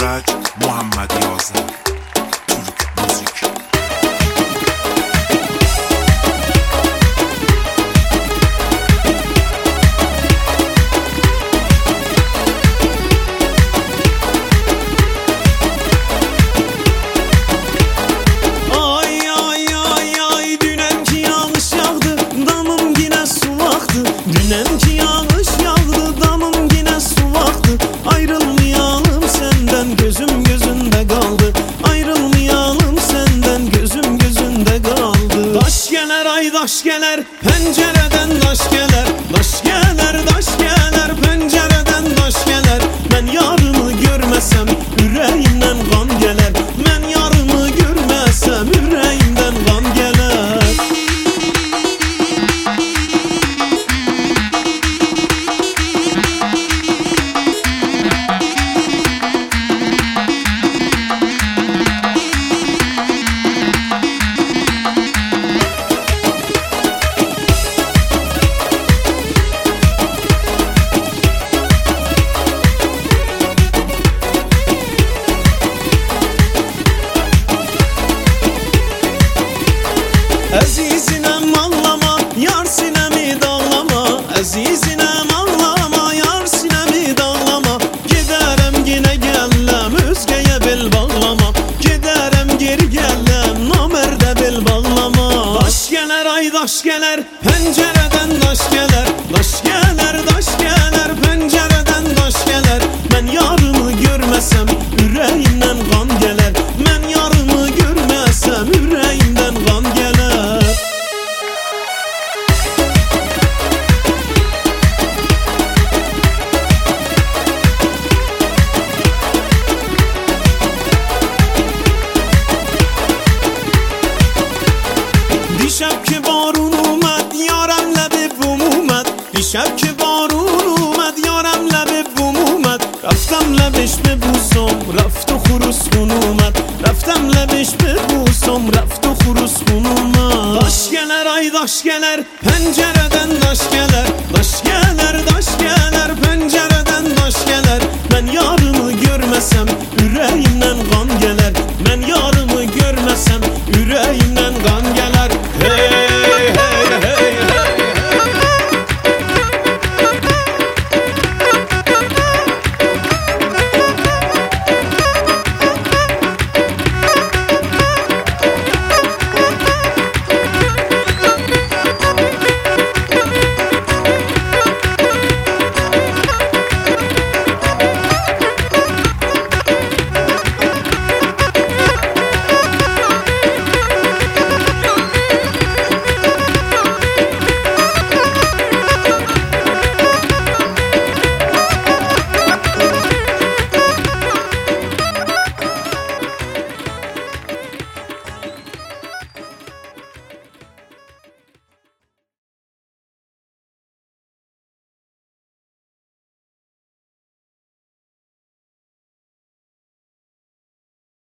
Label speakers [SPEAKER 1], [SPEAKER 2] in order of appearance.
[SPEAKER 1] İxrac Muhammed Yazır. Türk müzik.
[SPEAKER 2] Ay ay ay ay, dünenki yağış yağdı, damım yine sulaktı. Dünenki yağış yağdı, damım yine sulaktı. Ayrılmayalım senden, gözüm gözünde kaldı. Ayrılmayalım senden, gözüm gözünde kaldı. Daş geler ay daş geler, pencereden daş geler. Daş geler daş geler, pencereden daş geler. Ben yarını görmesem yüreğimden kan geler. Ben yarını görmesem yüreğimden kan geler. Azizinem ağlama, yar sinemi dağlama. Azizinem ağlama, yar sinemi dağlama. Giderem yine gellem, özgeye bel bağlama. Giderem geri gellem, namerde bel bağlama. Daş geler ay daş geler, pencereden daş geler. Daş geler daş geler, pencereden daş geler. Ben yarını görmesem yüreğimden kan geler. Ben yarını görmesem yüreğimden kan geler. دیشب که بارون اومد یارم لب بوم اومد. دیشب که بارون اومد یارم لب بوم اومد. رفتم لبش ببوسم رفت و خروس خون اومد. رفتم لبش ببوسم رفت و خروس خون اومد. Daş geler ay daş geler, pencereden daş geler. Daş geler daş